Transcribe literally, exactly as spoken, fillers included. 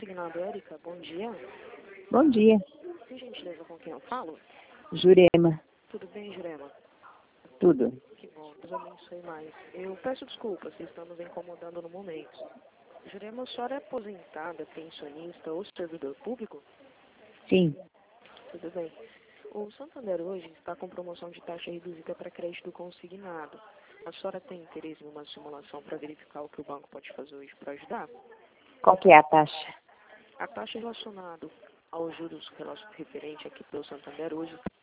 Consignado, Érica, bom dia. Bom dia. Por gentileza, com quem eu falo? Jurema. Tudo bem, Jurema? Tudo. Que bom, Deus abençoe mais. Eu peço desculpas se estamos incomodando no momento. Jurema, a senhora é aposentada, pensionista ou servidor público? Sim. Tudo bem. O Santander hoje está com promoção de taxa reduzida para crédito consignado. A senhora tem interesse em uma simulação para verificar o que o banco pode fazer hoje para ajudar? Qual que é a taxa? A taxa relacionada aos juros referente aqui pelo Santander hoje